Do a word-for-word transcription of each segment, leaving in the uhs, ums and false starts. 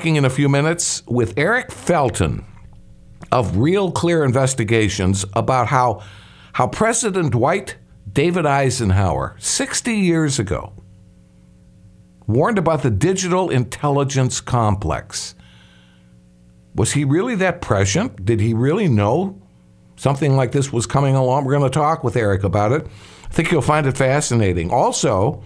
talking in a few minutes with Eric Felton of Real Clear Investigations about how, how President Dwight David Eisenhower, sixty years ago, warned about the digital intelligence complex. Was he really that prescient? Did he really know something like this was coming along? We're going to talk with Eric about it. I think you'll find it fascinating. Also,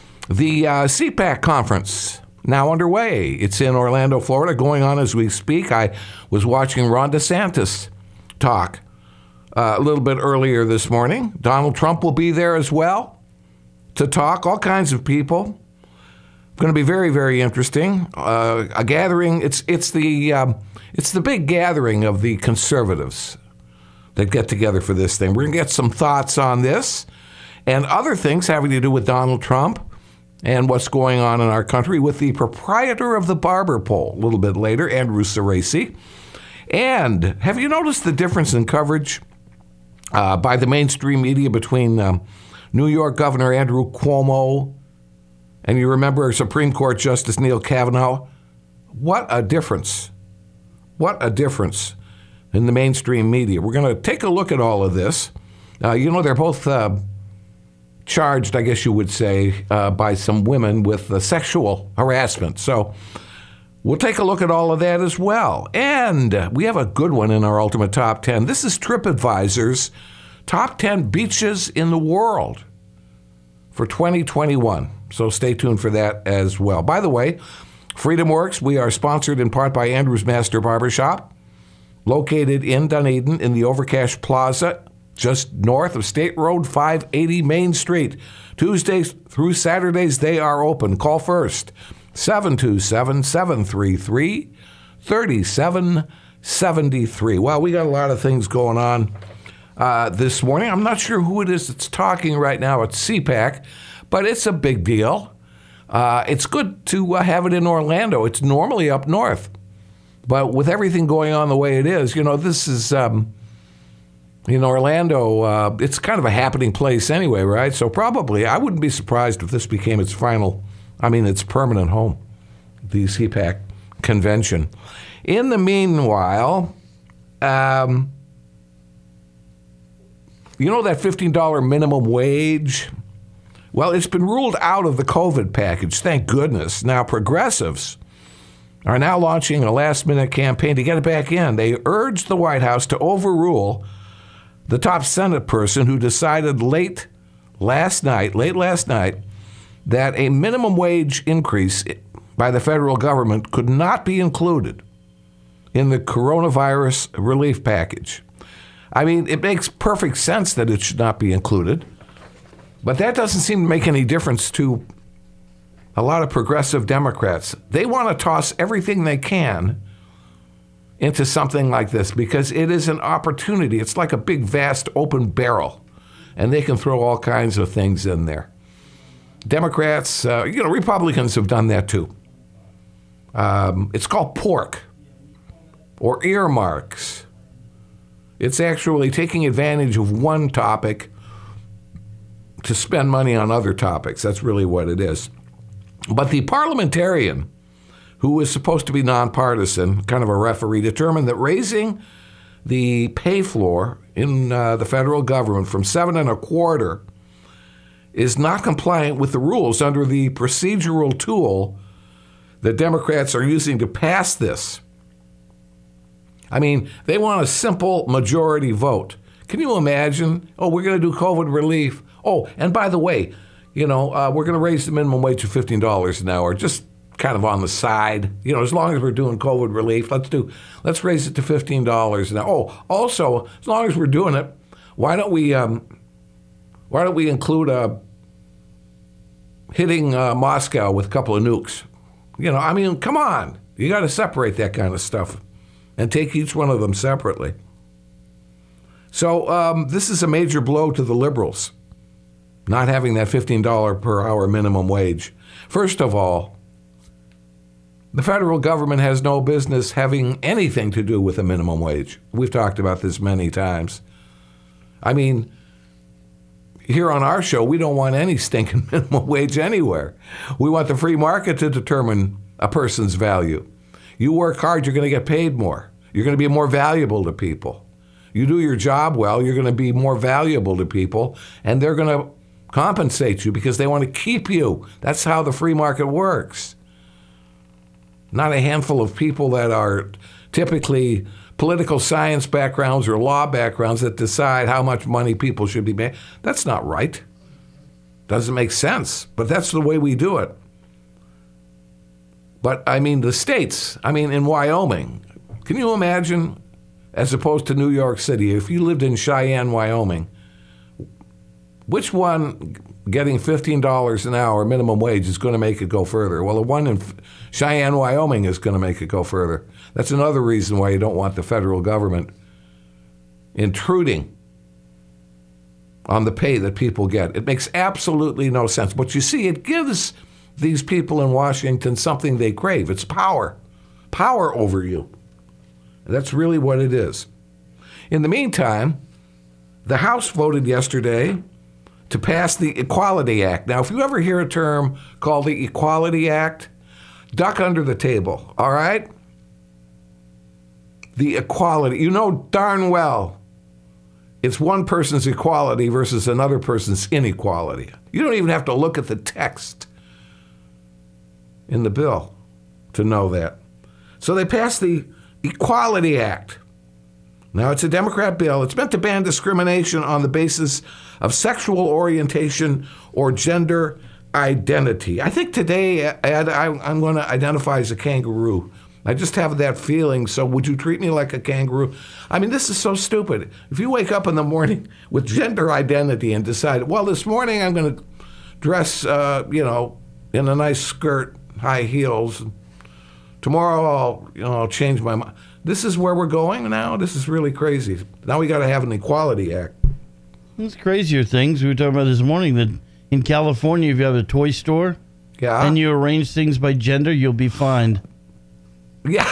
the uh, C PAC conference now underway. It's in Orlando, Florida, going on as we speak. I was watching Ron DeSantis talk uh, a little bit earlier this morning. Donald Trump will be there as well to talk, all kinds of people. Going to be very, very interesting. Uh, a gathering. It's it's the um, it's the big gathering of the conservatives that get together for this thing. We're going to get some thoughts on this and other things having to do with Donald Trump and what's going on in our country with the proprietor of the barber pole a little bit later, Andrew Cerasi. And have you noticed the difference in coverage uh, by the mainstream media between um, New York Governor Andrew Cuomo and you remember Supreme Court Justice Neil Kavanaugh? What a difference. What a difference in the mainstream media. We're going to take a look at all of this. Uh, you know, they're both uh, charged, I guess you would say, uh, by some women with uh, sexual harassment. So we'll take a look at all of that as well. And we have a good one in our Ultimate Top ten. This is TripAdvisor's Top ten Beaches in the World for twenty twenty-one. So stay tuned for that as well. By the way, Freedom Works, we are sponsored in part by Andrew's Master Barbershop, located in Dunedin in the Overcash Plaza, just north of State Road five eighty Main Street. Tuesdays through Saturdays, they are open. Call first, seven two seven, seven three three, three seven seven three. Well, we got a lot of things going on uh, this morning. I'm not sure who it is that's talking right now at C PAC, but it's a big deal. Uh, it's good to uh, have it in Orlando. It's normally up north. But with everything going on the way it is, you know, this is, um, in Orlando, uh, it's kind of a happening place anyway, right? So probably, I wouldn't be surprised if this became its final, I mean, its permanent home, the C PAC convention. In the meanwhile, um, you know that fifteen dollars minimum wage? Well, it's been ruled out of the COVID package, thank goodness. Now, progressives are now launching a last-minute campaign to get it back in. They urged the White House to overrule the top Senate person who decided late last night, late last night, that a minimum wage increase by the federal government could not be included in the coronavirus relief package. I mean, it makes perfect sense that it should not be included, but that doesn't seem to make any difference to a lot of progressive Democrats. They want to toss everything they can into something like this because it is an opportunity. It's like a big, vast, open barrel, and they can throw all kinds of things in there. Democrats, uh, you know, Republicans have done that too. Um, it's called pork or earmarks. It's actually taking advantage of one topic to spend money on other topics. That's really what it is. But the parliamentarian, who is supposed to be nonpartisan, kind of a referee, determined that raising the pay floor in uh, the federal government from seven and a quarter is not compliant with the rules under the procedural tool that Democrats are using to pass this. I mean, they want a simple majority vote. Can you imagine? Oh, we're going to do COVID relief. Oh, and by the way, you know, uh, we're going to raise the minimum wage to fifteen dollars an hour, just kind of on the side. You know, as long as we're doing COVID relief, let's do, let's raise it to fifteen dollars an hour. Oh, also, as long as we're doing it, why don't we, um, why don't we include uh, hitting uh, Moscow with a couple of nukes? You know, I mean, come on. You got to separate that kind of stuff and take each one of them separately. So um, this is a major blow to the liberals, not having that fifteen dollars per hour minimum wage. First of all, the federal government has no business having anything to do with a minimum wage. We've talked about this many times. I mean, here on our show, we don't want any stinking minimum wage anywhere. We want the free market to determine a person's value. You work hard, you're going to get paid more. You're going to be more valuable to people. You do your job well, you're going to be more valuable to people, and they're going to compensate you because they want to keep you. That's how the free market works. Not a handful of people that are typically political science backgrounds or law backgrounds that decide how much money people should be making. That's not right. Doesn't make sense, but that's the way we do it. But, I mean, the states, I mean, in Wyoming, can you imagine, as opposed to New York City, if you lived in Cheyenne, Wyoming, which one getting fifteen dollars an hour minimum wage is going to make it go further? Well, the one in Cheyenne, Wyoming is going to make it go further. That's another reason why you don't want the federal government intruding on the pay that people get. It makes absolutely no sense. But you see, it gives these people in Washington something they crave. It's power. Power over you. That's really what it is. In the meantime, the House voted yesterday to pass the Equality Act. Now, if you ever hear a term called the Equality Act, duck under the table, all right? The equality, you know darn well it's one person's equality versus another person's inequality. You don't even have to look at the text in the bill to know that. So they passed the Equality Act. Now, it's a Democrat bill. It's meant to ban discrimination on the basis of sexual orientation or gender identity. I think today Ed, I, I'm going to identify as a kangaroo. I just have that feeling, so would you treat me like a kangaroo? I mean, this is so stupid. If you wake up in the morning with gender identity and decide, well, this morning I'm going to dress, uh, you know, in a nice skirt, high heels. Tomorrow I'll, you know, I'll change my mind. This is where we're going now? This is really crazy. Now we got to have an Equality Act. There's crazier things. We were talking about this morning that in California, if you have a toy store yeah. and you arrange things by gender, you'll be fined. Yeah.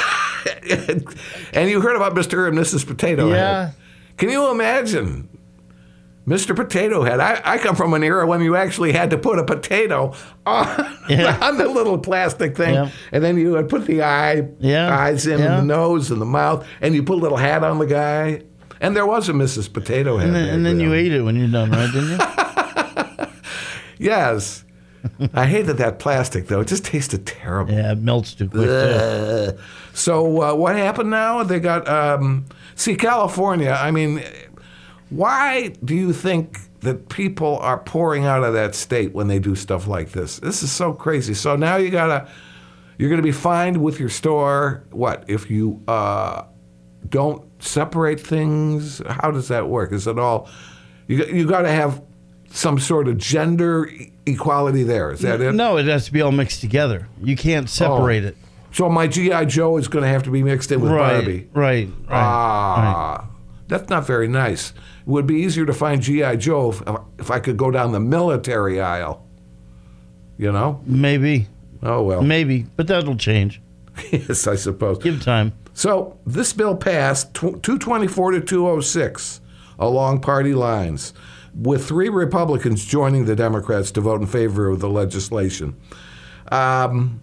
And you heard about Mister and Missus Potato Head. Yeah. Can you imagine? Mister Potato Head. I, I come from an era when you actually had to put a potato on, yeah. on the little plastic thing, yeah. and then you would put the eye yeah. eyes in yeah. and the nose and the mouth, and you put a little hat on the guy. And there was a Missus Potato Head. And then, and then you ate it when you're done, right, didn't you? Yes. I hated that plastic, though. It just tasted terrible. Yeah, it melts too quick, too. So uh, what happened now? They got, um, see, California, I mean, why do you think that people are pouring out of that state when they do stuff like this? This is so crazy. So now you gotta, you're going to be fined with your store, what, if you uh, don't separate things? How does that work? Is it all, you, you got to have some sort of gender equality there. Is that it? No, it has to be all mixed together. You can't separate oh. it. So my G I. Joe is going to have to be mixed in with right, Barbie. Right, right. Ah, right. That's not very nice. It would be easier to find G I. Joe if, if I could go down the military aisle. You know? Maybe. Oh, well. Maybe, but that'll change. Yes, I suppose. Give time. So this bill passed two twenty-four to two oh six along party lines, with three Republicans joining the Democrats to vote in favor of the legislation. Um,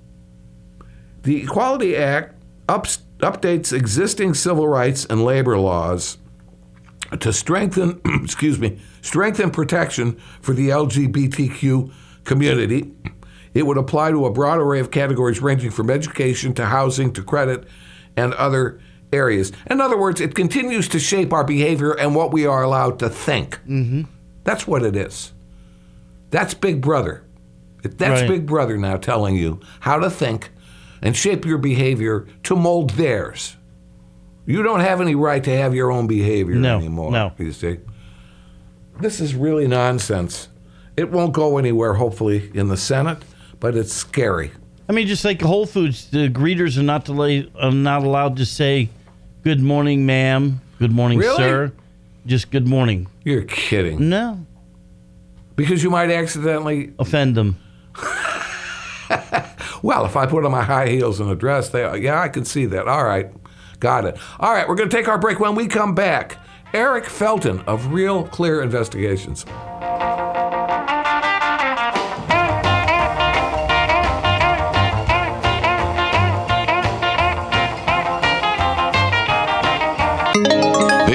the Equality Act ups, updates existing civil rights and labor laws to strengthen, excuse me, strengthen protection for the L G B T Q community. It would apply to a broad array of categories ranging from education to housing to credit and other areas. In other words, it continues to shape our behavior and what we are allowed to think. Mm-hmm. That's what it is. That's Big Brother. That's right. Big Brother now telling you how to think and shape your behavior to mold theirs. You don't have any right to have your own behavior no, anymore, no. you see. This is really nonsense. It won't go anywhere, hopefully, in the Senate, but it's scary. I mean, just like Whole Foods, the greeters are not, to lay, are not allowed to say, good morning, ma'am, good morning, really? sir. Just good morning. You're kidding. No. Because you might accidentally offend them. Well, if I put on my high heels and a dress, they, yeah, I can see that. All right. Got it. All right, we're going to take our break. When we come back, Eric Felton of Real Clear Investigations.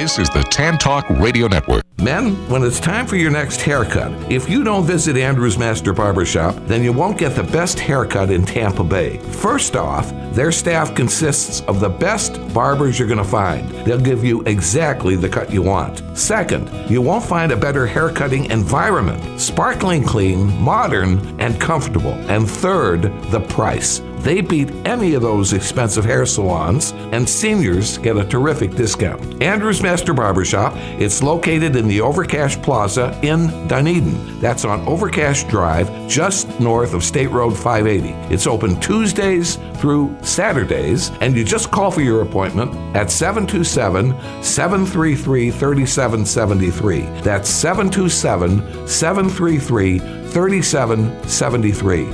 This is the Tan Talk Radio Network. Men, when it's time for your next haircut, if you don't visit Andrew's Master Barbershop, then you won't get the best haircut in Tampa Bay. First off, their staff consists of the best barbers you're going to find. They'll give you exactly the cut you want. Second, you won't find a better haircutting environment. Sparkling clean, modern, and comfortable. And third, the price. They beat any of those expensive hair salons, and seniors get a terrific discount. Andrew's Master Barbershop, it's located in the Overcash Plaza in Dunedin. That's on Overcash Drive, just north of State Road five eighty. It's open Tuesdays through Saturdays, and you just call for your appointment at seven two seven, seven three three, three seven seven three. That's seven two seven, seven three three, three seven seven three.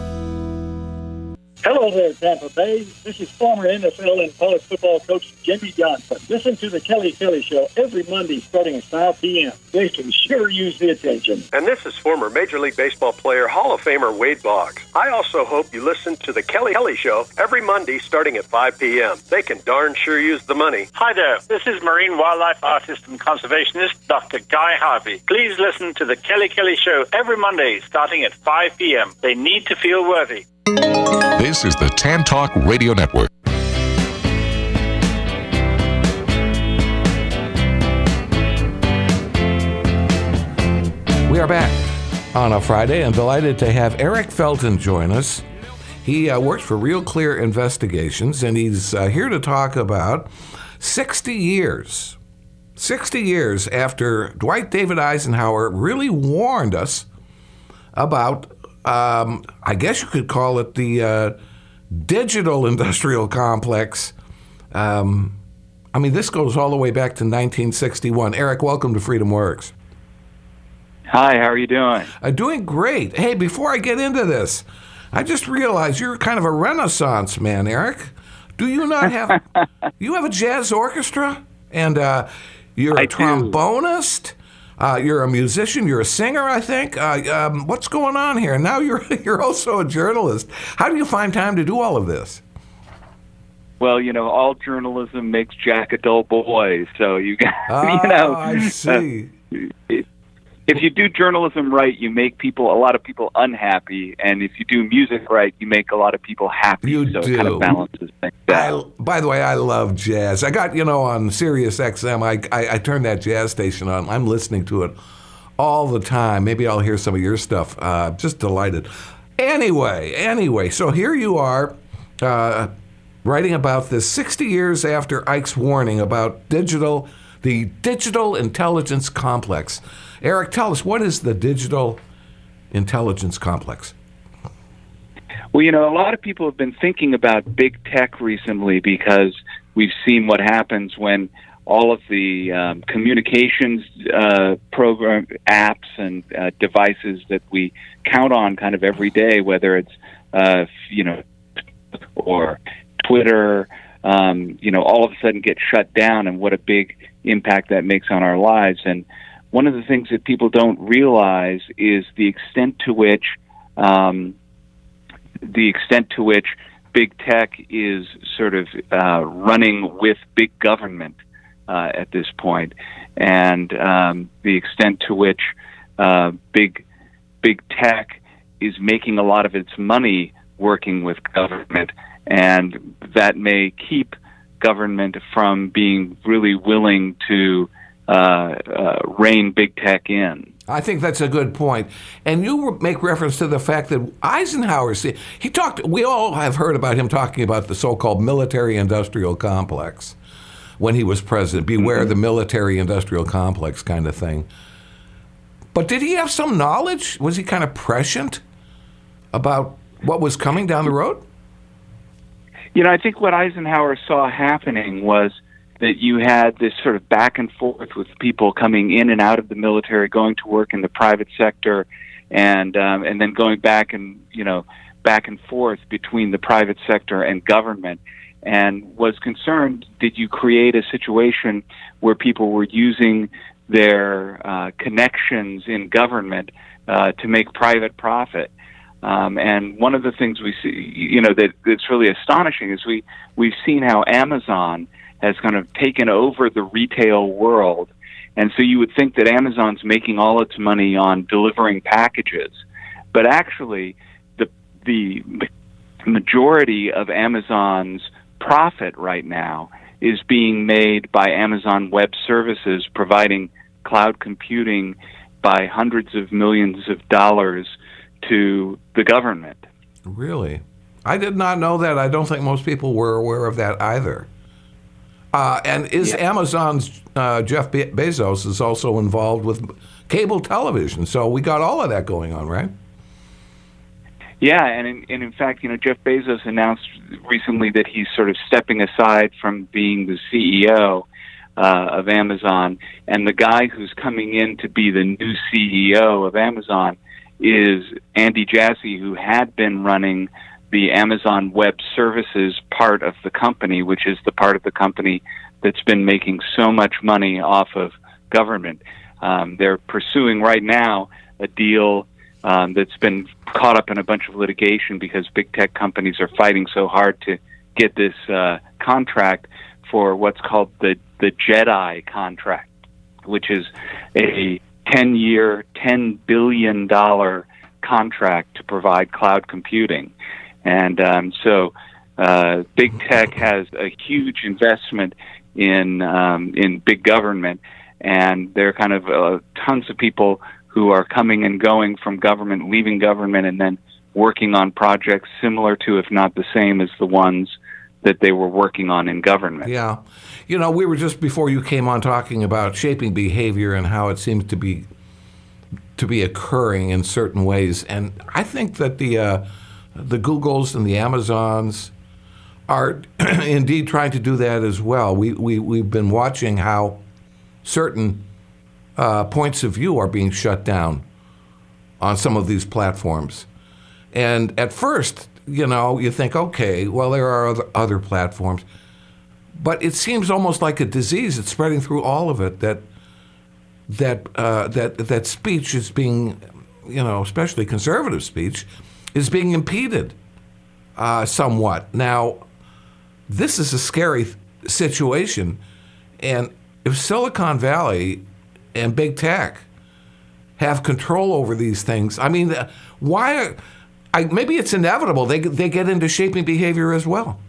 Hello there, Tampa Bay. This is former N F L and college football coach Jimmy Johnson. Listen to the Kelly Kelly Show every Monday starting at five p.m. They can sure use the attention. And this is former Major League Baseball player, Hall of Famer Wade Boggs. I also hope you listen to the Kelly Kelly Show every Monday starting at five p.m. They can darn sure use the money. Hi there. This is marine wildlife artist and conservationist Doctor Guy Harvey. Please listen to the Kelly Kelly Show every Monday starting at five p.m. They need to feel worthy. This is the Tan Talk Radio Network. We are back on a Friday and delighted to have Eric Felton join us. He uh, works for Real Clear Investigations, and he's uh, here to talk about sixty years. sixty years after Dwight David Eisenhower really warned us about Um, I guess you could call it the uh, digital industrial complex. Um, I mean, this goes all the way back to nineteen sixty-one. Eric, welcome to Freedom Works. Hi, how are you doing? Uh, doing great. Hey, before I get into this, I just realized you're kind of a Renaissance man, Eric. Do you not have? You have a jazz orchestra, and uh, you're a I trombonist. Uh, you're a musician. You're a singer, I think. Uh, um, what's going on here? Now you're you're also a journalist. How do you find time to do all of this? Well, you know, all journalism makes Jack a dull boy. So you got, Oh, you know, I see. Uh, if you do journalism right, you make people a lot of people unhappy, and if you do music right, you make a lot of people happy. You so do. it kind of balances things out. I, by the way, I love jazz. I got, you know, on Sirius X M, I, I, I turned that jazz station on. I'm listening to it all the time. Maybe I'll hear some of your stuff. Uh, just delighted. Anyway, anyway, so here you are uh, writing about this sixty years after Ike's warning about digital, the digital intelligence complex. Eric, tell us, what is the digital intelligence complex? Well, you know, a lot of people have been thinking about big tech recently because we've seen what happens when all of the um, communications uh, program apps and uh, devices that we count on kind of every day, whether it's, uh, you know, or Twitter, um, you know, all of a sudden get shut down, and what a big impact that makes on our lives. And one of the things that people don't realize is the extent to which um, the extent to which big tech is sort of uh, running with big government uh, at this point, and um, the extent to which uh, big big tech is making a lot of its money working with government, and that may keep government from being really willing to Uh, uh, rein big tech in. I think that's a good point. And you make reference to the fact that Eisenhower, see, he talked, we all have heard about him talking about the so-called military-industrial complex when he was president. Beware mm-hmm. the military-industrial complex kind of thing. But did he have some knowledge? Was he kind of prescient about what was coming down the road? You know, I think what Eisenhower saw happening was that you had this sort of back and forth with people coming in and out of the military, going to work in the private sector, and um, and then going back and you know back and forth between the private sector and government, and was concerned: did you create a situation where people were using their uh, connections in government uh, to make private profit? Um, and one of the things we see, you know, that that's really astonishing is we we've seen how Amazon has kind of taken over the retail world. And so you would think that Amazon's making all its money on delivering packages. But actually, the the majority of Amazon's profit right now is being made by Amazon Web Services, providing cloud computing by hundreds of millions of dollars to the government. Really? I did not know that. I don't think most people were aware of that either. Uh, and is yeah. Amazon's uh, Jeff Be- Bezos is also involved with cable television. So we got all of that going on, right? Yeah, and in, and in fact, you know, Jeff Bezos announced recently that he's sort of stepping aside from being the C E O uh, of Amazon, and the guy who's coming in to be the new C E O of Amazon is Andy Jassy, who had been running the Amazon Web Services part of the company, which is the part of the company that's been making so much money off of government. Um, they're pursuing right now a deal um, that's been caught up in a bunch of litigation because big tech companies are fighting so hard to get this uh, contract for what's called the, the JEDI contract, which is a ten-year, ten billion dollars contract to provide cloud computing. And um, so uh, big tech has a huge investment in um, in big government, and there are kind of uh, tons of people who are coming and going from government, leaving government, and then working on projects similar to, if not the same, as the ones that they were working on in government. Yeah. You know, we were just before you came on talking about shaping behavior and how it seems to be to be occurring in certain ways. And I think that the uh, the Googles and the Amazons are indeed trying to do that as well. We, we, we've been watching how certain uh, points of view are being shut down on some of these platforms. And at first, you know, you think, okay, well, there are other, other platforms. But it seems almost like a disease. It's spreading through all of it that that uh, that that speech is being, you know, especially conservative speech, is being impeded uh, somewhat. Now, this is a scary th- situation. And if Silicon Valley and big tech have control over these things, I mean, why... I, maybe it's inevitable. They they get into shaping behavior as well.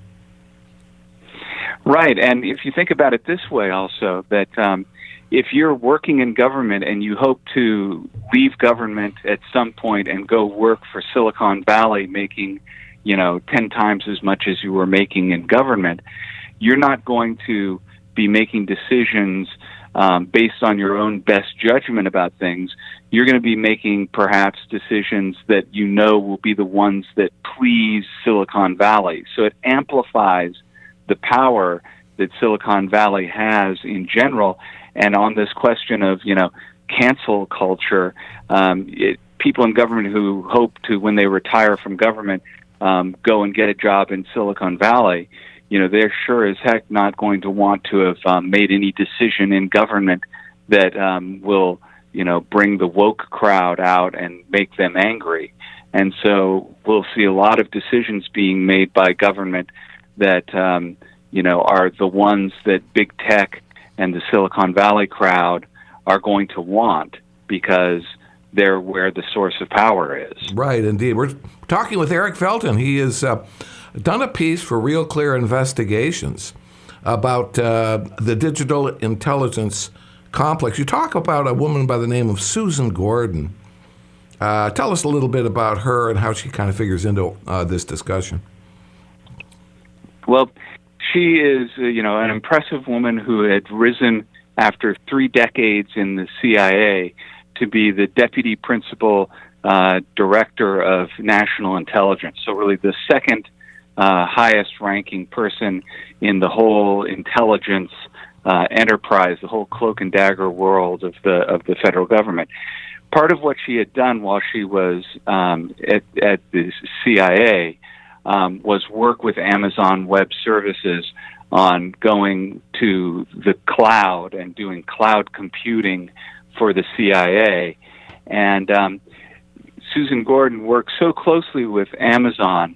Right, and if you think about it this way also, that um, if you're working in government and you hope to leave government at some point and go work for Silicon Valley making, you know, ten times as much as you were making in government, you're not going to be making decisions um, based on your own best judgment about things. You're going to be making perhaps decisions that you know will be the ones that please Silicon Valley. So it amplifies the power that Silicon Valley has in general. And on this question of, you know, cancel culture, um, it, people in government who hope to, when they retire from government, um, go and get a job in Silicon Valley, you know, they're sure as heck not going to want to have um, made any decision in government that um, will, you know, bring the woke crowd out and make them angry. And so we'll see a lot of decisions being made by government that, um, you know, are the ones that big tech and the Silicon Valley crowd are going to want because they're where the source of power is. Right, indeed. We're talking with Eric Felton. He has uh, done a piece for Real Clear Investigations about uh, the digital intelligence complex. You talk about a woman by the name of Susan Gordon. Uh, tell us a little bit about her and how she kind of figures into uh, this discussion. Well, she is, uh, you know, an impressive woman who had risen after three decades in the C I A to be the deputy principal uh, director of national intelligence. So really the second uh, highest ranking person in the whole intelligence Uh, enterprise, the whole cloak and dagger world of the of the federal government. Part of what she had done while she was um, at, at the C I A um, was work with Amazon Web Services on going to the cloud and doing cloud computing for the C I A. And um, Susan Gordon worked so closely with Amazon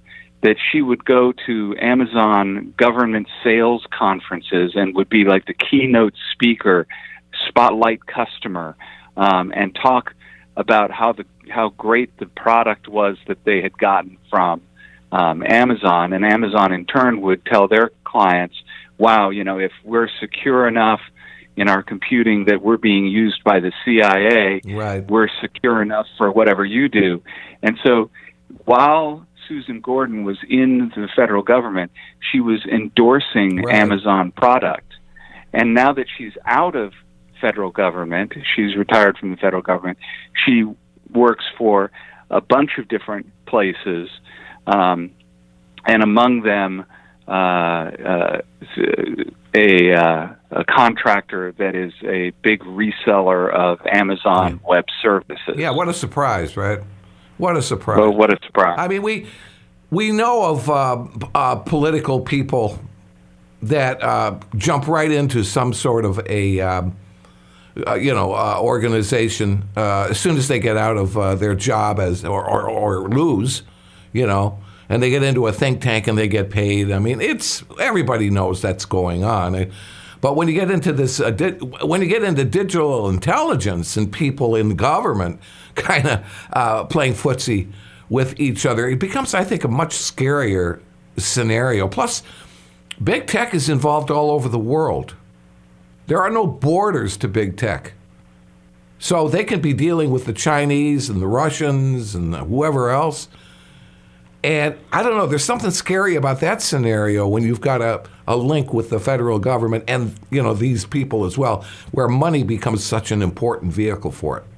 that she would go to Amazon government sales conferences and would be like the keynote speaker, spotlight customer, um, and talk about how the how great the product was that they had gotten from um, Amazon. And Amazon, in turn, would tell their clients, wow, you know, if we're secure enough in our computing that we're being used by the C I A, right. we're secure enough for whatever you do. And so while Susan Gordon was in the federal government, she was endorsing right. Amazon product. And now that she's out of federal government, she's retired from the federal government, she works for a bunch of different places, um, and among them uh, uh, a, uh, a contractor that is a big reseller of Amazon yeah. Web Services. Yeah, what a surprise, right? What a surprise. Oh, what a surprise. I mean, we we know of uh, uh, political people that uh, jump right into some sort of a, um, uh, you know, uh, organization uh, as soon as they get out of uh, their job as or, or, or lose, you know, and they get into a think tank and they get paid. I mean, it's everybody knows that's going on. But when you get into this, uh, di- when you get into digital intelligence and people in government kind of uh, playing footsie with each other, it becomes, I think, a much scarier scenario. Plus, big tech is involved all over the world. There are no borders to big tech. So they can be dealing with the Chinese and the Russians and whoever else. And I don't know, there's something scary about that scenario when you've got a, a link with the federal government and, you know, these people as well, where money becomes such an important vehicle for it.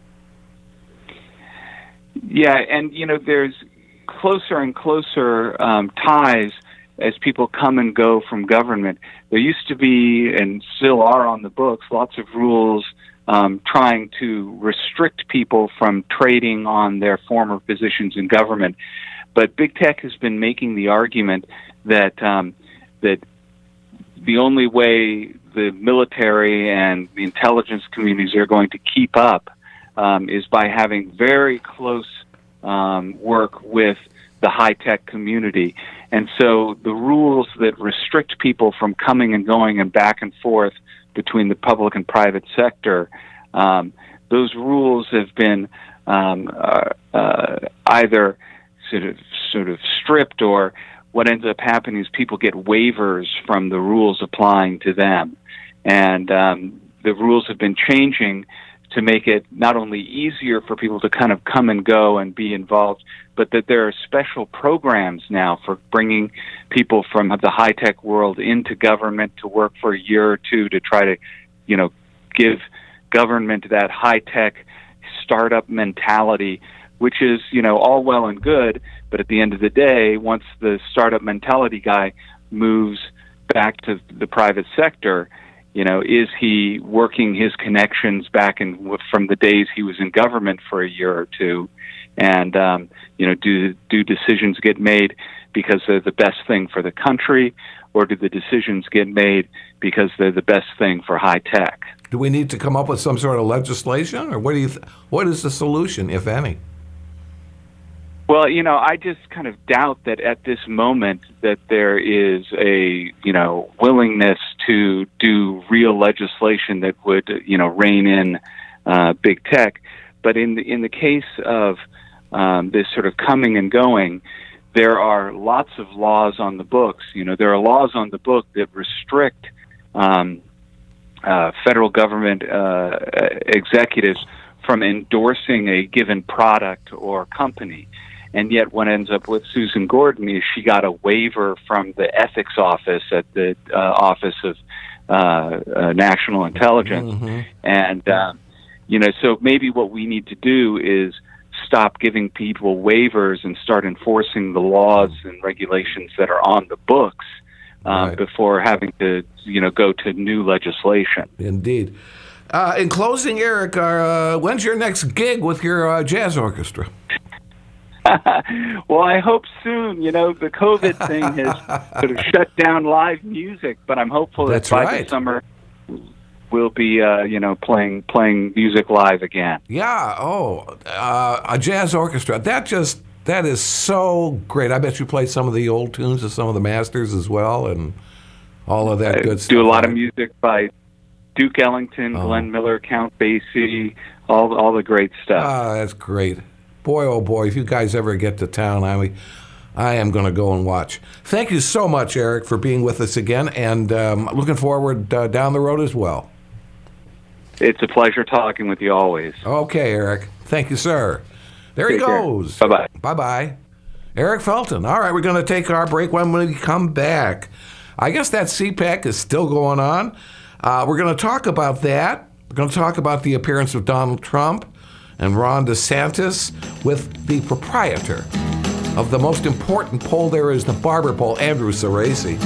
Yeah, and, you know, there's closer and closer um, ties as people come and go from government. There used to be, and still are on the books, lots of rules um, trying to restrict people from trading on their former positions in government. But big tech has been making the argument that um, that the only way the military and the intelligence communities are going to keep up um, is by having very close um, work with the high-tech community. And so the rules that restrict people from coming and going and back and forth between the public and private sector, um, those rules have been um, uh, uh, either sort of sort of stripped, or what ends up happening is people get waivers from the rules applying to them. And um, the rules have been changing to make it not only easier for people to kind of come and go and be involved, but that there are special programs now for bringing people from the high-tech world into government to work for a year or two to try to, you know, give government that high-tech startup mentality, which is, you know, all well and good, but at the end of the day, once the startup mentality guy moves back to the private sector, you know, is he working his connections back in from the days he was in government for a year or two? And, um, you know, do do decisions get made because they're the best thing for the country, or do the decisions get made because they're the best thing for high tech? Do we need to come up with some sort of legislation, or what do you? Th- what is the solution, if any? Well, you know, I just kind of doubt that at this moment that there is a, you know, willingness to do real legislation that would, you know, rein in uh, big tech. But in the, in the case of um, this sort of coming and going, there are lots of laws on the books. You know, there are laws on the book that restrict um, uh, federal government uh, executives from endorsing a given product or company. And yet what ends up with Susan Gordon is she got a waiver from the ethics office at the uh, Office of uh, uh, National Intelligence. Mm-hmm. And, uh, you know, so maybe what we need to do is stop giving people waivers and start enforcing the laws and regulations that are on the books um, right. before having to, you know, go to new legislation. Indeed. Uh, in closing, Eric, uh, when's your next gig with your uh, jazz orchestra? Well, I hope soon. You know, the COVID thing has sort of shut down live music, but I'm hopeful that That's by right. the summer we'll be, uh, you know, playing playing music live again. Yeah. Oh, uh, a jazz orchestra. That just That is so great. I bet you play some of the old tunes of some of the masters as well, and all of that I good stuff. do a lot right? of music by Duke Ellington, Oh. Glenn Miller, Count Basie, all all the great stuff. Ah, that's great. Boy, oh boy, if you guys ever get to town, I I am going to go and watch. Thank you so much, Eric, for being with us again, and um, looking forward uh, down the road as well. It's a pleasure talking with you always. Okay, Eric. Thank you, sir. There he Take care. goes. Bye-bye. Bye-bye. Eric Felton. All right, we're going to take our break. When we come back, I guess that C PAC is still going on. Uh, we're going to talk about that. We're going to talk about the appearance of Donald Trump and Ron DeSantis with the proprietor of the most important poll there is, the Barber poll, Andrew Cerasi.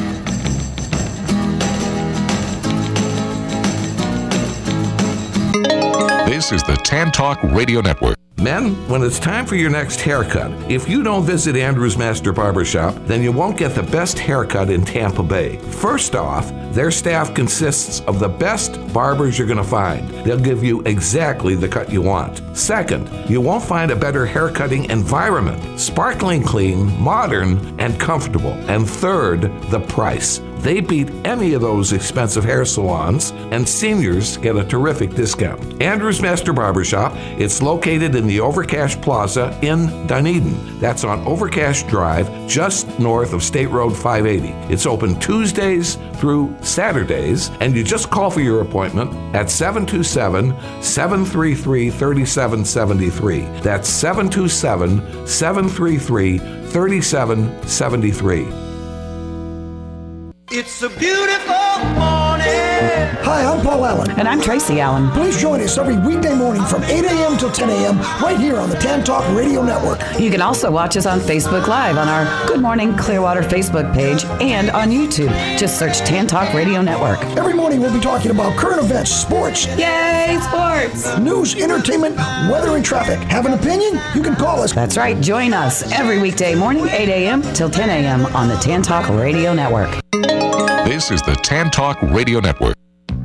This is the Tan Talk Radio Network. Men, when it's time for your next haircut, if you don't visit Andrew's Master Barbershop, then you won't get the best haircut in Tampa Bay. First off, their staff consists of the best barbers you're going to find. They'll give you exactly the cut you want. Second, you won't find a better haircutting environment. Sparkling clean, modern, and comfortable. And third, the price. They beat any of those expensive hair salons, and seniors get a terrific discount. Andrew's Master Barbershop, it's located in the Overcash Plaza in Dunedin. That's on Overcash Drive, just north of State Road five eighty. It's open Tuesdays through Saturdays, and you just call for your appointment at seven two seven, seven three three, three seven seven three. That's seven two seven, seven three three, three seven seven three. It's a beautiful morning. Hi, I'm Paul Allen. And I'm Tracy Allen. Please join us every weekday morning from eight a.m. till ten a.m. right here on the Tan Talk Radio Network. You can also watch us on Facebook Live on our Good Morning Clearwater Facebook page and on YouTube. Just search Tan Talk Radio Network. Every morning we'll be talking about current events, sports. Yay, sports! News, entertainment, weather, and traffic. Have an opinion? You can call us. That's right. Join us every weekday morning, eight a.m. till ten a.m. on the Tan Talk Radio Network. This is the Tan Talk Radio Network.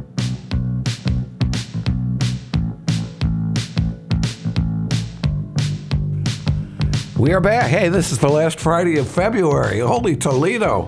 We are back. Hey, this is the last Friday of February. Holy Toledo.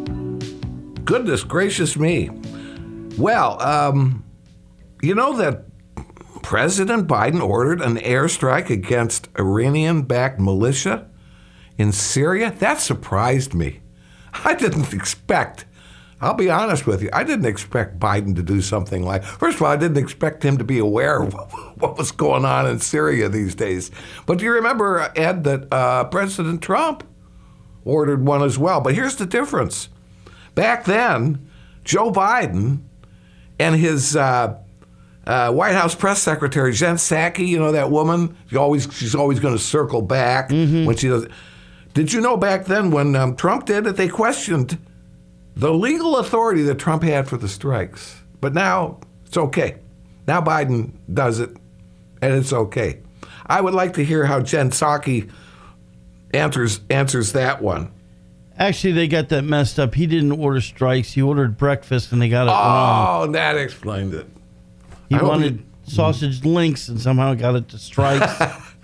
Goodness gracious me. Well, um, you know that President Biden ordered an airstrike against Iranian-backed militia in Syria? That surprised me. I didn't expect, I'll be honest with you, I didn't expect Biden to do something like, first of all, I didn't expect him to be aware of what was going on in Syria these days. But do you remember, Ed, that uh, President Trump ordered one as well? But here's the difference. Back then, Joe Biden and his uh, uh, White House press secretary, Jen Psaki, you know that woman? She always, she's always going to circle back mm-hmm. when she does. Did you know back then when um, Trump did it, they questioned the legal authority that Trump had for the strikes. But now it's okay. Now Biden does it, and it's okay. I would like to hear how Jen Psaki answers answers that one. Actually, they got that messed up. He didn't order strikes. He ordered breakfast, and they got it oh, wrong. Oh, that explained it. He I wanted he... sausage links and somehow got it to strikes.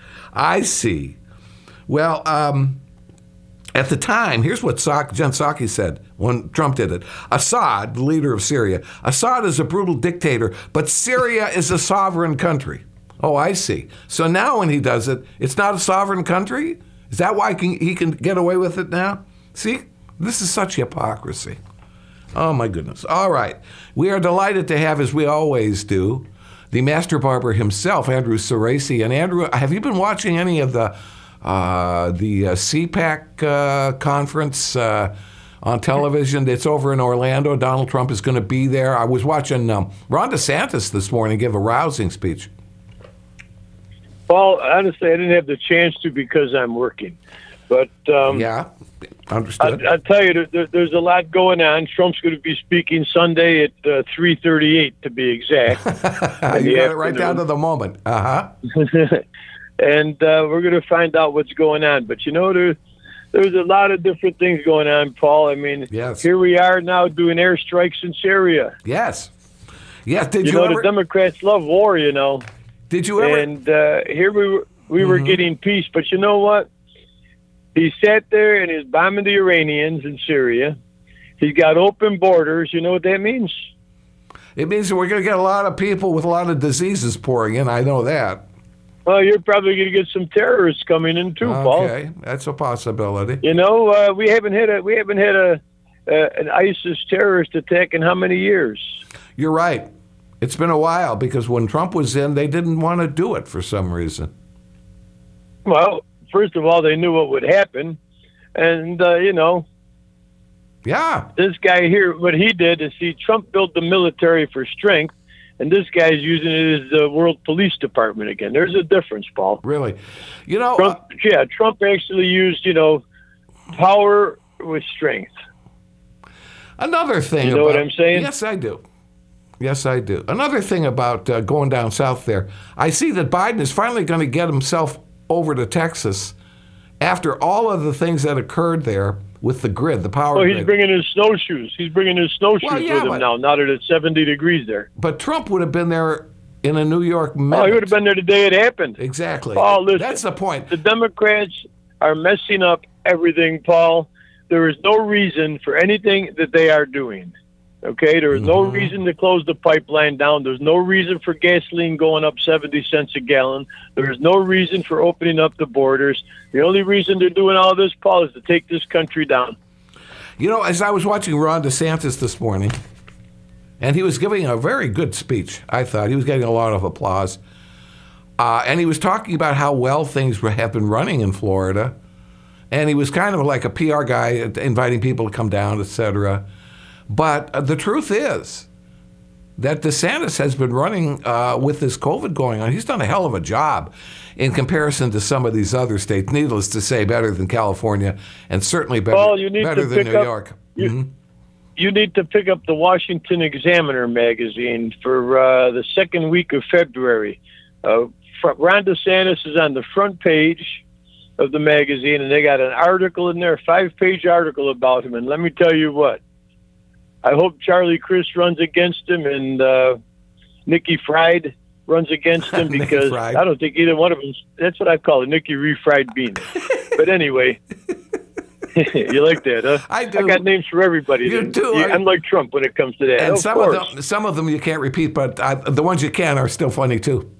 I see. Well, um... at the time, here's what Jen Psaki said when Trump did it. Assad, the leader of Syria, Assad is a brutal dictator, but Syria is a sovereign country. Oh, I see. So now when he does it, it's not a sovereign country? Is that why he can, he can get away with it now? See, this is such hypocrisy. Oh, my goodness. All right. We are delighted to have, as we always do, the master barber himself, Andrew Cerasi. And Andrew, have you been watching any of the Uh, the uh, C PAC uh, conference uh, on television? It's over in Orlando. Donald Trump is going to be there. I was watching um, Ron DeSantis this morning give a rousing speech. Well, honestly, I didn't have the chance to because I'm working. But um, yeah, understood. I, I'll tell you, there, there's a lot going on. Trump's going to be speaking Sunday at uh, three thirty-eight, to be exact. You got it right down to the moment. Uh-huh. And uh, we're going to find out what's going on. But, you know, there, there's a lot of different things going on, Paul. I mean, yes. Here we are now doing airstrikes in Syria. Yes. Yes. Did you, you know, ever... the Democrats love war, you know. Did you ever... And uh, here we were, we were mm-hmm. getting peace. But you know what? He sat there and he's bombing the Iranians in Syria. He's got open borders. You know what that means? It means that we're going to get a lot of people with a lot of diseases pouring in. I know that. Well, you're probably going to get some terrorists coming in too, Paul. Okay, that's a possibility. You know, uh, we haven't had a we haven't had a uh, an ISIS terrorist attack in how many years? You're right. It's been a while because when Trump was in, they didn't want to do it for some reason. Well, first of all, they knew what would happen, and uh, you know, yeah, this guy here, what he did is see Trump built the military for strength. And this guy's using it as the World Police Department again. There's a difference, Paul. Really? You know... Trump, uh, yeah, Trump actually used, you know, power with strength. Another thing You know about, what I'm saying? Yes, I do. Yes, I do. Another thing about uh, going down south there, I see that Biden is finally going to get himself over to Texas after all of the things that occurred there with the grid, the power Well, he's grid. bringing his snowshoes. He's bringing his snowshoes Well, yeah, with him but- now, now that it's seventy degrees there. But Trump would have been there in a New York Oh, minute. he would have been there the day it happened. Exactly. Paul, listen, That's the point. The Democrats are messing up everything, Paul. There is no reason for anything that they are doing. Okay? There is no Mm-hmm. reason to close the pipeline down. There's no reason for gasoline going up seventy cents a gallon. There is no reason for opening up the borders. The only reason they're doing all this, Paul, is to take this country down. You know, as I was watching Ron DeSantis this morning, and he was giving a very good speech, I thought. He was getting a lot of applause. Uh, and he was talking about how well things have been running in Florida. And he was kind of like a P R guy, inviting people to come down, et cetera. But uh, the truth is that DeSantis has been running uh, with this COVID going on. He's done a hell of a job in comparison to some of these other states. Needless to say, better than California, and certainly better, Paul, you need better to than pick New up- York. you- Mhm. You need to pick up the Washington Examiner magazine for uh, the second week of February. Uh, fr- Ron DeSantis is on the front page of the magazine, and they got an article in there, a five-page article about him. And let me tell you what, I hope Charlie Crist runs against him and uh, Nikki Fried runs against him Nikki because Fried. I don't think either one of them, that's what I call it, Nikki refried beans. But anyway... You like that, huh? I do. I got names for everybody. You then. do. I'm like Trump when it comes to that. And of some course. of them, some of them you can't repeat, but I, the ones you can are still funny too.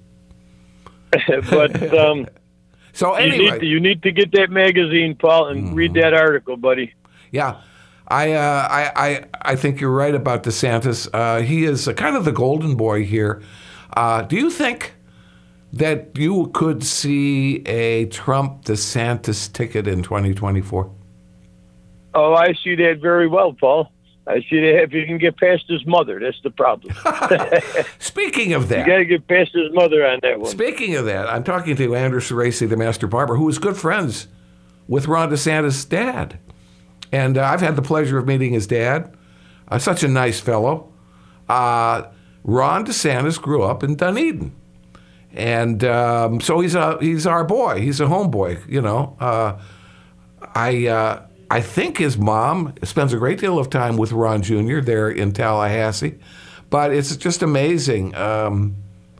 But um, So you, anyway, need to, you need to get that magazine, Paul, and read that article, buddy. yeah, I, uh, I, I, I think you're right about DeSantis. Uh, he is uh, kind of the golden boy here. Uh, do you think that you could see a Trump DeSantis ticket in twenty twenty-four? Oh, I see that very well, Paul. I see that if you can get past his mother, that's the problem. Speaking of that, You got to get past his mother on that one. Speaking of that, I'm talking to Andrew Cerasi, the master barber, who is good friends with Ron DeSantis' dad. And uh, I've had the pleasure of meeting his dad. Uh, such a nice fellow. Uh, Ron DeSantis grew up in Dunedin. And um, so he's a, he's our boy. He's a homeboy, you know. Uh, I uh, I think his mom spends a great deal of time with Ron Junior there in Tallahassee. But it's just amazing. Um,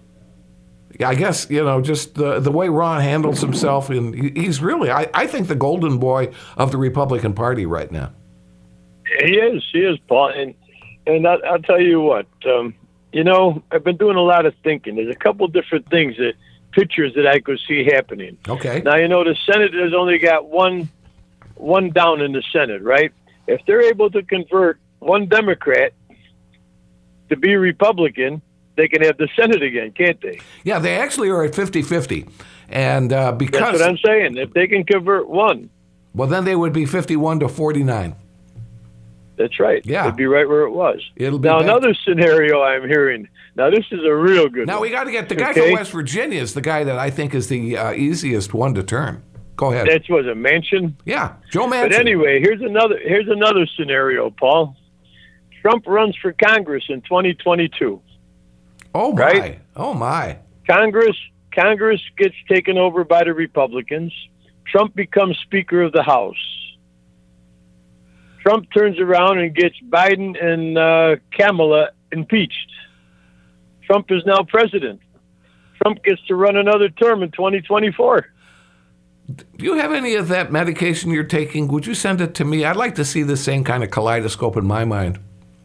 I guess, you know, just the, the way Ron handles himself. And he- he's really, I, I think, the golden boy of the Republican Party right now. He is, he is, Paul. And and I, I'll tell you what, um, you know, I've been doing a lot of thinking. There's a couple different things, that pictures that I could see happening. Okay. Now, you know, the Senate has only got one one down in the Senate, right? If they're able to convert one Democrat to be Republican, they can have the Senate again, can't they? Yeah, they actually are at fifty-fifty. And uh, because... That's what I'm saying. If they can convert one, Well, then they would be fifty-one to forty-nine. that's right. Yeah. It'd be right where it was. It'll be now, back- another scenario I'm hearing. Now, this is a real good Now, one. we got to get the guy Okay? from West Virginia is the guy that I think is the uh, easiest one to turn. Go ahead. That's was a Manchin. Yeah, Joe Manchin. But anyway, here's another here's another scenario, Paul. Trump runs for Congress in twenty twenty-two. Oh, my. right? Oh, my. Congress Congress gets taken over by the Republicans. Trump becomes Speaker of the House. Trump turns around and gets Biden and uh, Kamala impeached. Trump is now president. Trump gets to run another term in twenty twenty-four. Do you have any of that medication you're taking? Would you send it to me? I'd like to see the same kind of kaleidoscope in my mind.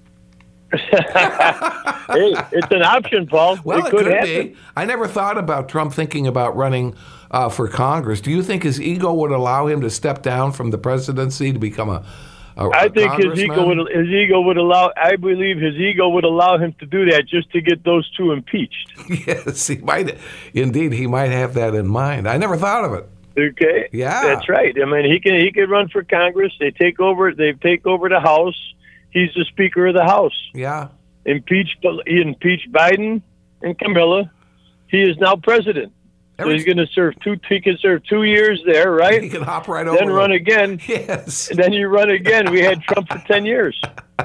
Hey, it's an option, Paul. Well, it it could, could happen. be. I never thought about Trump thinking about running uh, for Congress. Do you think his ego would allow him to step down from the presidency to become a, a I a think his ego would his ego would allow. I believe his ego would allow him to do that just to get those two impeached. Yes, he might. Indeed, he might have that in mind. I never thought of it. Okay. Yeah, that's right. I mean, he can he can run for Congress. They take over. They take over the House. He's the Speaker of the House. Yeah. Impeached. He impeached Biden and Camilla. He is now president. So he's going to serve two. He can serve two years there, right? He can hop right over. Then run them. again. Yes. And then you run again. We had Trump for ten years.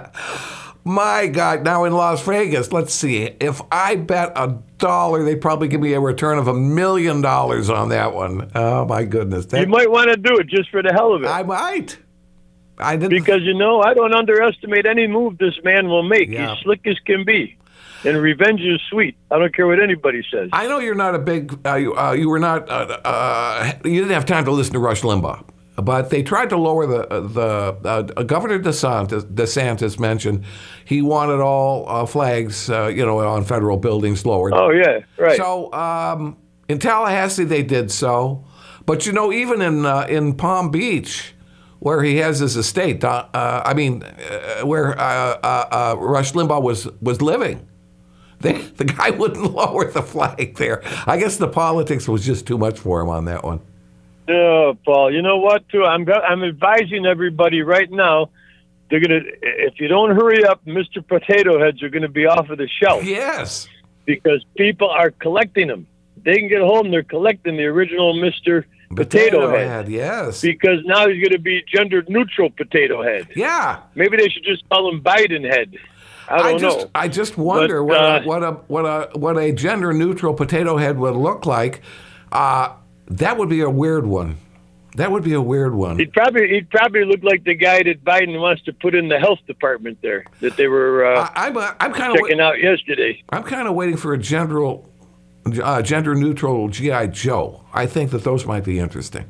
My God! Now in Las Vegas, let's see. If I bet a dollar, they'd probably give me a return of a million dollars on that one. Oh my goodness! That, You might want to do it just for the hell of it. I might. I didn't. Because, you know, I don't underestimate any move this man will make. Yeah. He's slick as can be. And revenge is sweet. I don't care what anybody says. I know you're not a big. Uh, you, uh, you were not. Uh, uh, you didn't have time to listen to Rush Limbaugh, but they tried to lower the the uh, Governor DeSantis, DeSantis mentioned he wanted all uh, flags, uh, you know, on federal buildings lowered. Oh yeah, right. So um, in Tallahassee they did so, but you know, even in uh, in Palm Beach, where he has his estate, uh, uh, I mean, uh, where uh, uh, uh, Rush Limbaugh was was living. They, the guy wouldn't lower the flag there. I guess the politics was just too much for him on that one. Oh, Paul. You know what? Too, I'm go- I'm advising everybody right now. They're gonna if you don't hurry up, Mister Potato Heads are gonna be off of the shelf. Yes, because people are collecting them. They can get home. They're collecting the original Mister Potato, Potato Head. Head. Yes, Because now he's going to be gender neutral Potato Head. Yeah. Maybe they should just call him Biden Head. I don't I just, know. I just wonder But, uh, what, a, what a what a what a gender neutral potato head would look like. Uh, that would be a weird one. That would be a weird one. He'd probably he'd probably look like the guy that Biden wants to put in the health department there that they were uh, I, I'm I'm kind of checking out yesterday. I'm kind of waiting for a gender uh, gender neutral G I Joe. I think that those might be interesting.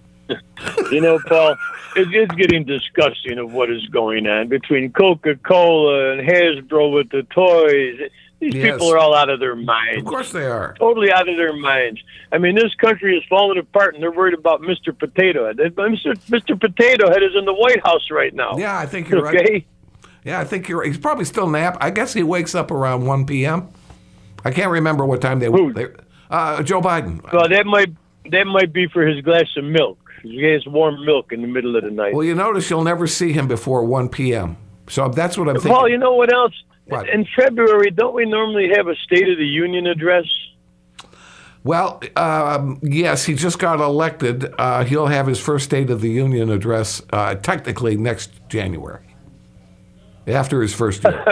You know, Paul, it, it's getting disgusting of what is going on between Coca-Cola and Hasbro with the toys. These Yes. people are all out of their minds. Of course they are. Totally out of their minds. I mean, this country is falling apart, and they're worried about Mister Potato Head. Mister Mister Potato Head is in the White House right now. Yeah, I think you're okay? right. Yeah, I think you're right. He's probably still nap. I guess he wakes up around one p.m. I can't remember what time they Who? they uh, Joe Biden. Well, that might that might be for his glass of milk. He has warm milk in the middle of the night. Well, you notice you'll never see him before one p.m. So that's what I'm thinking. Paul, you know what else? What? In February, don't we normally have a State of the Union address? Well, um, yes, he just got elected. Uh, he'll have his first State of the Union address uh, technically next January, after his first year.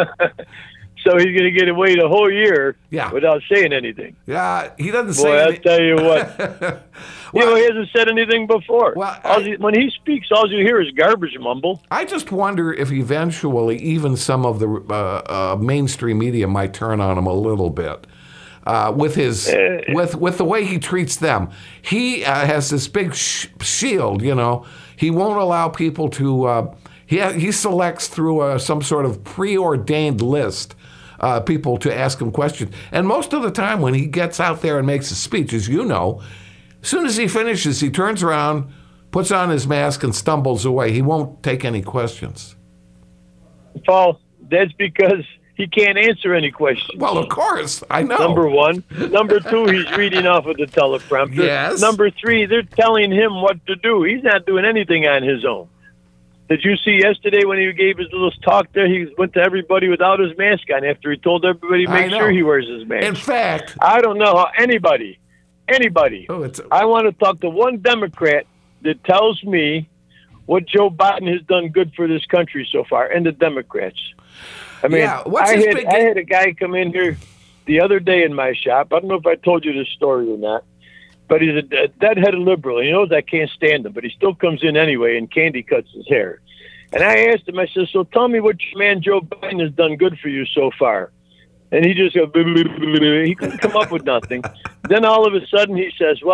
So he's going to get away the whole year Yeah. without saying anything. Yeah, he doesn't Boy, say. I'll any- tell you what. You know, he hasn't said anything before. Well, All I- you- when he speaks, all you hear is garbage mumble. I just wonder if eventually even some of the uh, uh, mainstream media might turn on him a little bit. Uh, with his Uh, with with the way he treats them, he uh, has this big sh- shield. You know, he won't allow people to. Uh, he ha- he selects through uh, some sort of preordained list uh, people to ask him questions, and most of the time when he gets out there and makes a speech, as you know, as soon as he finishes, he turns around, puts on his mask, and stumbles away. He won't take any questions. Paul, that's because he can't answer any questions. Well, of course, I know. Number one. Number two, he's reading off of the teleprompter. Yes. Number three, they're telling him what to do. He's not doing anything on his own. Did you see yesterday when he gave his little talk there? He went to everybody without his mask on after he told everybody to I make know. sure he wears his mask. In fact, I don't know how anybody, anybody. Oh, it's- I want to talk to one Democrat that tells me what Joe Biden has done good for this country so far, and the Democrats. I mean, Yeah, what's I his had big- I had a guy come in here the other day in my shop. I don't know if I told you this story or not, but he's a, a deadheaded liberal. He knows I can't stand him, but he still comes in anyway and candy cuts his hair. And I asked him, I said, so tell me what your man Joe Biden has done good for you so far. And he just goes, he couldn't come up with nothing. Then all of a sudden he says, well, he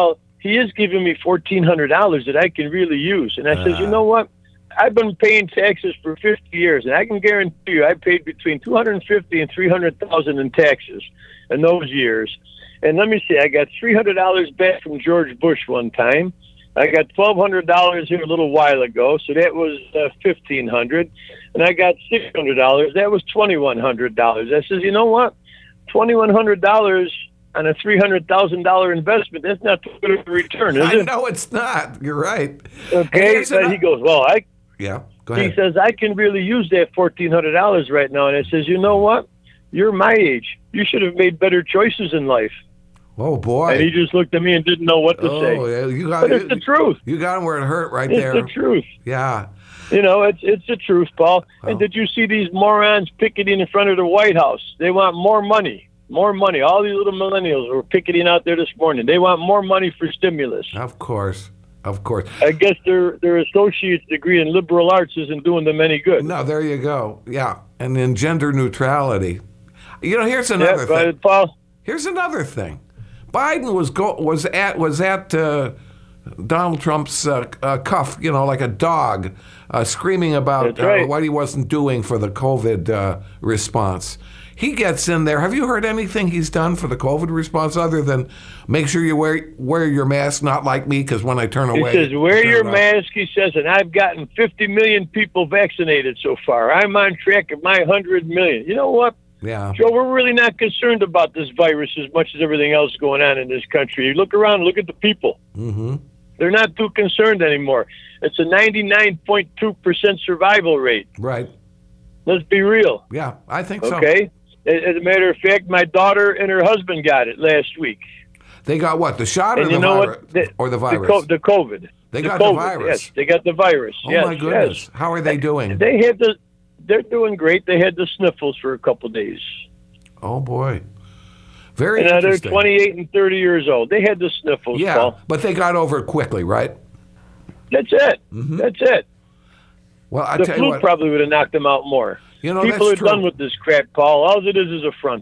he is giving me fourteen hundred dollars that I can really use. And I Uh. says, you know what? I've been paying taxes for fifty years, and I can guarantee you I paid between two hundred fifty and three hundred thousand in taxes in those years. And let me see, I got three hundred dollars back from George Bush one time. I got twelve hundred dollars here a little while ago, so that was uh, fifteen hundred dollars. And I got six hundred dollars. That was twenty-one hundred dollars. I says, you know what? twenty-one hundred dollars on a three hundred thousand dollars investment, that's not too good of a return, is I it? know it's not. You're right. Okay, And but an- he goes, well, I... Yeah, go He ahead. says, I can really use that fourteen hundred dollars right now. And I says, you know what? You're my age. You should have made better choices in life. Oh, boy. And he just looked at me and didn't know what to oh, say. yeah, you got But it's the truth. You got him where it hurt right It's there. the truth. Yeah. You know, it's it's the truth, Paul. Oh. And did you see these morons picketing in front of the White House? They want more money. More money. All these little millennials were picketing out there this morning. They want more money for stimulus. Of course. Of course. I guess their their associate's degree in liberal arts isn't doing them any good. No, there you go. Yeah. And then gender neutrality. You know, here's another Yeah, thing. but, Paul. Here's another thing. Biden was go was at was at uh, Donald Trump's uh, uh, cuff, you know, like a dog, uh, screaming about That's right. uh, what he wasn't doing for the COVID uh, response. He gets in there. Have you heard anything he's done for the COVID response other than make sure you wear wear your mask? Not like me, because when I turn He away, says, wear I turn your it off. mask, he says, and I've gotten fifty million people vaccinated so far. I'm on track of my one hundred million. You know what, Yeah. Joe, we're really not concerned about this virus as much as everything else going on in this country. You look around, look at the people. Mm-hmm. They're not too concerned anymore. It's a ninety-nine point two percent survival rate. Right. Let's be real. Yeah, I think so. Okay? As a matter of fact, my daughter and her husband got it last week. They got what? The shot or And the you know virus? what? The- or the virus? The, co- the COVID. They The got the COVID, virus. Yes, they got the virus. Oh yes, my goodness! yes. How are they doing? They had the. They're doing great. They had the sniffles for a couple days. Oh boy, very And now they're interesting. twenty-eight and thirty years old. They had the sniffles. Yeah, Paul. but they got over it quickly, right? That's it. That's it. Well, I the tell you flu what, probably would have knocked them out more. You know, People that's are done true. with this crap, Paul. All it is is a front.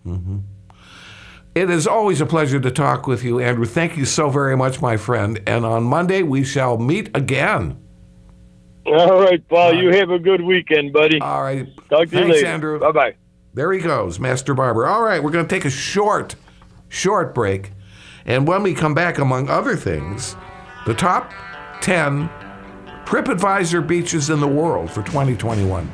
it is always a pleasure to talk with you, Andrew. Thank you so very much, my friend. And on Monday we shall meet again. All right, Paul. You have a good weekend, buddy. All right. Talk to you Thanks, later. Andrew. Bye bye. There he goes, Master Barber. All right, we're going to take a short, short break. And when we come back, among other things, the top ten TripAdvisor beaches in the world for twenty twenty-one.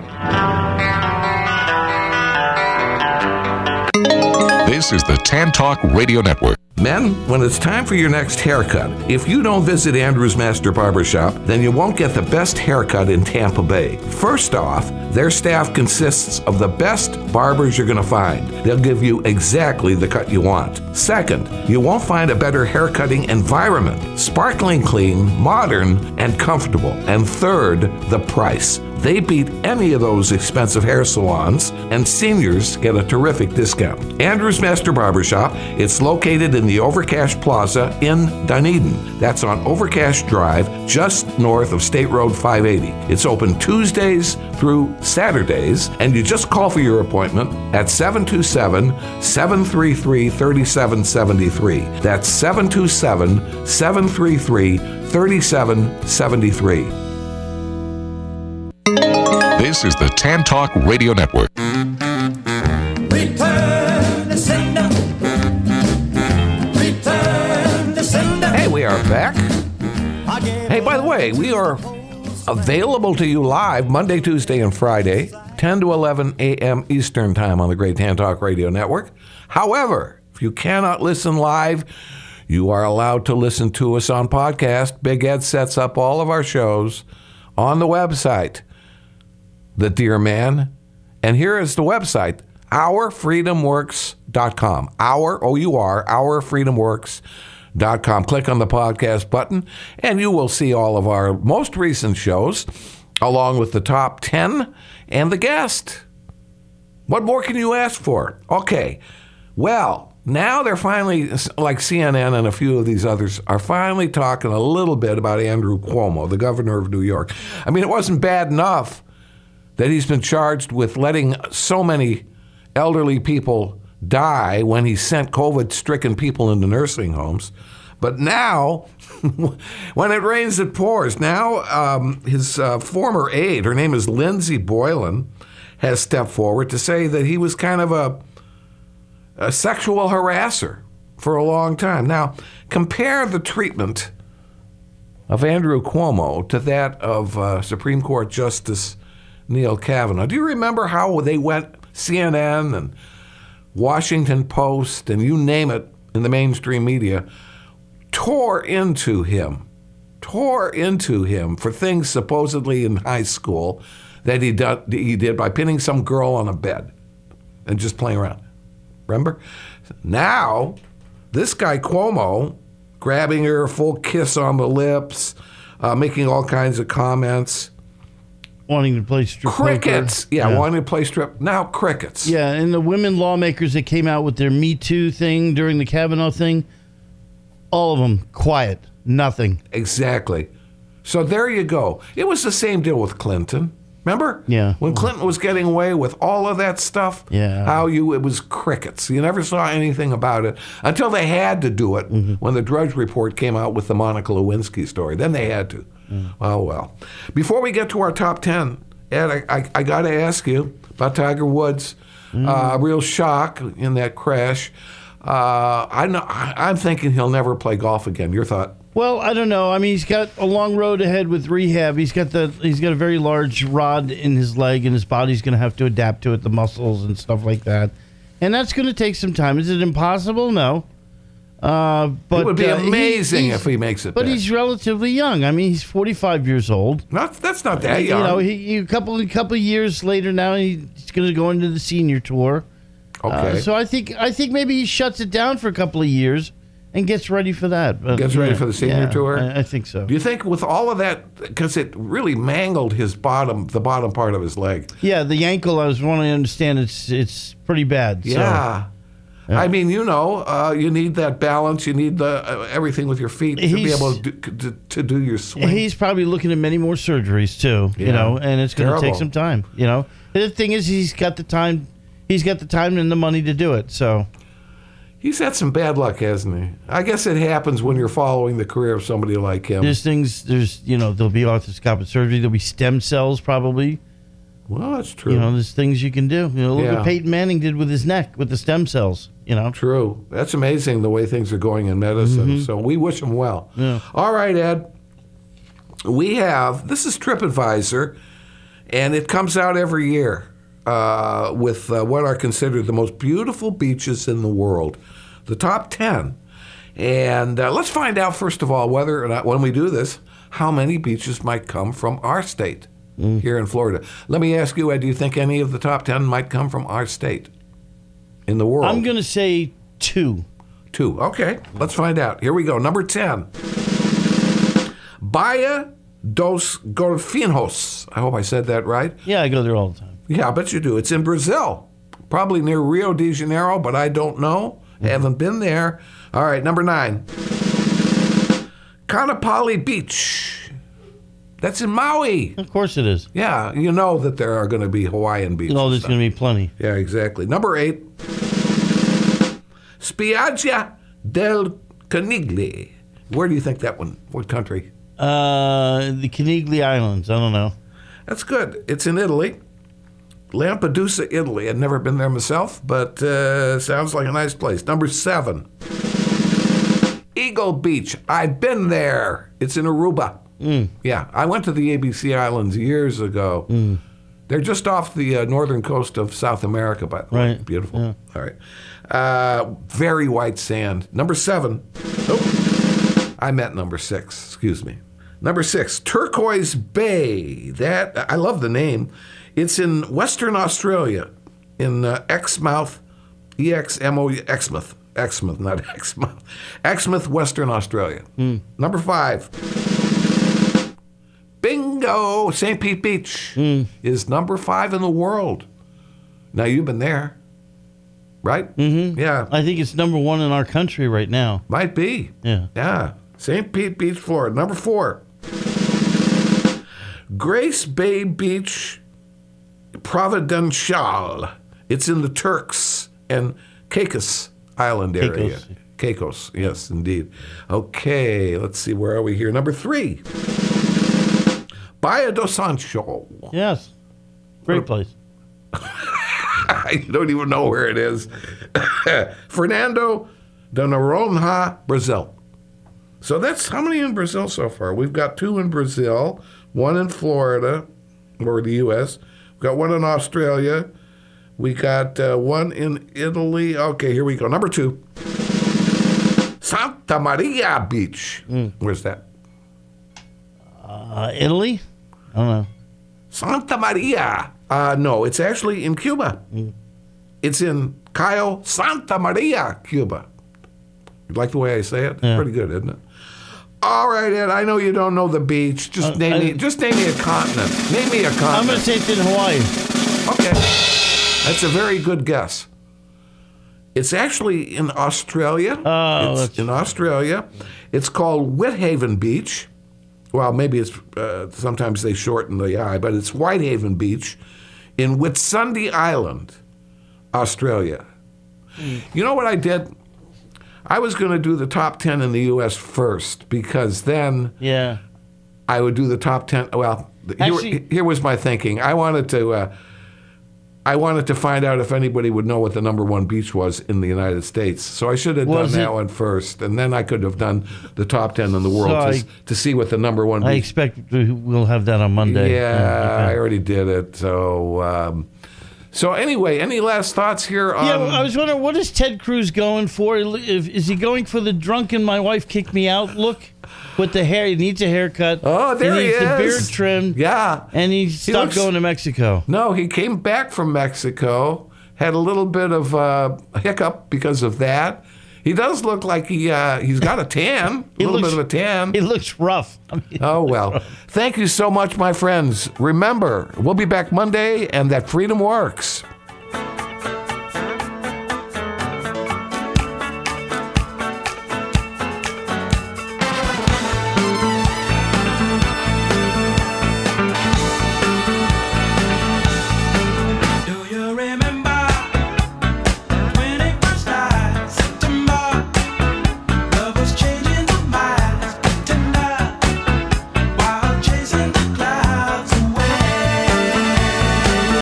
This is the Tan Talk Radio Network. Men, when it's time for your next haircut, if you don't visit Andrew's Master Barbershop, then you won't get the best haircut in Tampa Bay. First off, their staff consists of the best barbers you're going to find. They'll give you exactly the cut you want. Second, you won't find a better haircutting environment. Sparkling clean, modern, and comfortable. And third, the price. They beat any of those expensive hair salons, and seniors get a terrific discount. Andrew's Master Barbershop, it's located in the Overcash Plaza in Dunedin. That's on Overcash Drive, just north of State Road five eighty. It's open Tuesdays through Saturdays, and you just call for your appointment at seven two seven, seven three three, three seven seven three. That's seven two seven, seven three three, three seven seven three. This is the Tan Talk Radio Network. Return to sender. Return to sender. Hey, we are back. Hey, by the way, we are available to you live Monday, Tuesday, and Friday, ten to eleven a.m. Eastern Time on the Great Tan Talk Radio Network. However, if you cannot listen live, you are allowed to listen to us on podcast. Big Ed sets up all of our shows on the website, The Dear Man. And here is the website, our freedom works dot com. Our, O U R, our freedom works dot com. Click on the podcast button, and you will see all of our most recent shows, along with the top ten and the guest. What more can you ask for? Okay, well, now they're finally, like C N N and a few of these others, are finally talking a little bit about Andrew Cuomo, the governor of New York. I mean, it wasn't bad enough that he's been charged with letting so many elderly people die when he sent COVID-stricken people into nursing homes. But now, when it rains, it pours. Now, um, his uh, former aide, her name is Lindsay Boylan, has stepped forward to say that he was kind of a, a sexual harasser for a long time. Now, compare the treatment of Andrew Cuomo to that of uh, Supreme Court Justice Neil Kavanaugh. Do you remember how they went, C N N and Washington Post and you name it in the mainstream media, tore into him, tore into him for things supposedly in high school that he did, he did by pinning some girl on a bed and just playing around. Remember? Now, this guy Cuomo, grabbing her, a full kiss on the lips, uh, making all kinds of comments. Wanting to play strip Crickets. poker. Yeah, yeah, wanting to play strip. Now crickets. Yeah, and the women lawmakers that came out with their Me Too thing during the Kavanaugh thing, all of them quiet, nothing. Exactly. So there you go. It was the same deal with Clinton. Remember? Yeah. When Clinton was getting away with all of that stuff, yeah. how you it was crickets. You never saw anything about it until they had to do it mm-hmm. when the Drudge Report came out with the Monica Lewinsky story. Then they had to. Mm. Oh, well. Before we get to our top ten, Ed, I, I, I got to ask you about Tiger Woods. Mm. Uh, real shock in that crash. Uh, I know, I'm thinking he'll never play golf again. Your thought? Well, I don't know. I mean, he's got a long road ahead with rehab. He's got the he's got a very large rod in his leg, and his body's going to have to adapt to it, the muscles and stuff like that. And that's going to take some time. Is it impossible? No. Uh, but it would be uh, amazing he, if he makes it. But back. he's relatively young. I mean, he's forty-five years old. Not that's not that young. You know, he, he, a couple a couple of years later now, he's going to go into the senior tour. Okay. Uh, so I think I think maybe he shuts it down for a couple of years and gets ready for that. But, gets ready yeah, for the senior yeah, tour? I, I think so. Do you think with all of that, because it really mangled his bottom, the bottom part of his leg? Yeah, the ankle, I was wanting to understand, it's it's pretty bad. Yeah. So, yeah. I mean, you know, uh, you need that balance. You need the uh, everything with your feet to He's, be able to do, to, to do your swing. He's probably looking at many more surgeries, too, Yeah. you know, and it's going to Terrible. take some time, you know. The thing is, he's got the time, he's got the time and the money to do it, so... He's had some bad luck, hasn't he? I guess it happens when you're following the career of somebody like him. There's things, there's, you know, there'll be arthroscopic surgery, there'll be stem cells probably. Well, that's true. You know, there's things you can do. You know, look Yeah. what Peyton Manning did with his neck, with the stem cells, you know. True. That's amazing the way things are going in medicine. Mm-hmm. So we wish him well. Yeah. All right, Ed. We have, this is TripAdvisor, and it comes out every year uh, with uh, what are considered the most beautiful beaches in the world, the top ten. And uh, let's find out, first of all, whether or not, when we do this, how many beaches might come from our state mm. here in Florida. Let me ask you, Ed, do you think any of the top ten might come from our state in the world? I'm going to say two. Two. Okay, let's find out. Here we go. Number ten. Baía dos Golfinhos. I hope I said that right. Yeah, I go there all the time. Yeah, I bet you do. It's in Brazil, probably near Rio de Janeiro, but I don't know. Mm-hmm. Haven't been there. All right, number nine. Kanapali Beach. That's in Maui. Of course it is. Yeah, you know that there are going to be Hawaiian beaches. Oh, there's going to be plenty. Yeah, exactly. Number eight. Spiaggia del Canigli. Where do you think that one? What country? Uh, the Canigli Islands. I don't know. That's good. It's in Italy. Lampedusa, Italy. I've never been there myself, but uh, sounds like a nice place. Number seven. Eagle Beach. I've been there. It's in Aruba. Mm. Yeah, I went to the A B C Islands years ago. Mm. They're just off the uh, northern coast of South America, by the way. Right. Beautiful. Yeah. All right. Uh, very white sand. Number seven. Oh, I meant number six. Excuse me. Number six, Turquoise Bay. That I love the name. It's in Western Australia, in uh, Exmouth, E X M O U, Exmouth, Exmouth, not Exmouth, Exmouth, Western Australia. Mm. Number five. Bingo! Saint Pete Beach mm. is number five in the world. Now, you've been there, right? Mm-hmm. Yeah. I think it's number one in our country right now. Might be. Yeah. Yeah. Saint Pete Beach, Florida. Number four. Grace Bay Beach, Providencial. It's in the Turks and Caicos Island area. Caicos. Caicos, yes, indeed. Okay, let's see, where are we here? Number three. Bahia do Sancho. Yes. Great place. I don't even know where it is. Fernando de Noronha, Brazil. So that's how many in Brazil so far? We've got two in Brazil, one in Florida, or the U S We've got one in Australia. We got uh, one in Italy. Okay, here we go. Number two. Santa Maria Beach. Mm. Where's that? Uh, Italy? I don't know. Santa Maria. Uh, no, it's actually in Cuba. Mm. It's in Cayo Santa Maria, Cuba. You like the way I say it? Yeah. Pretty good, isn't it? All right, Ed, I know you don't know the beach. Just Uh, name I- me just name me a continent. Name me a I'm continent. going to say it's in Hawaii. Okay. That's a very good guess. It's actually in Australia. Oh, it's that's- in Australia. It's called Whitehaven Beach. Well, maybe it's uh, sometimes they shorten the I, but it's Whitehaven Beach in Whitsunday Island, Australia. You know what I did? I was going to do the top ten in the U S first because then Yeah. I would do the top ten. Well, Actually- here, here was my thinking. I wanted to, uh, I wanted to find out if anybody would know what the number one beach was in the United States. So I should have Was done it- that one first, and then I could have done the top ten in the world So to, I- s- to see what the number one I beach. expect we- we'll have that on Monday. Yeah, okay. I already did it. So, um, so anyway, any last thoughts here on? Yeah, I was wondering, what is Ted Cruz going for? If, is he going for the drunken "my wife kicked me out" look with the hair? He needs a haircut. Oh, there he needs the beard is. trimmed. Yeah, And he stopped looks- going to Mexico. No, he came back from Mexico, had a little bit of uh, a hiccup because of that. He does look like he uh, he's got a tan, a He little looks- bit of a tan. He looks rough. I mean, Oh, well. Thank you so much, my friends. Remember, we'll be back Monday, and that freedom works.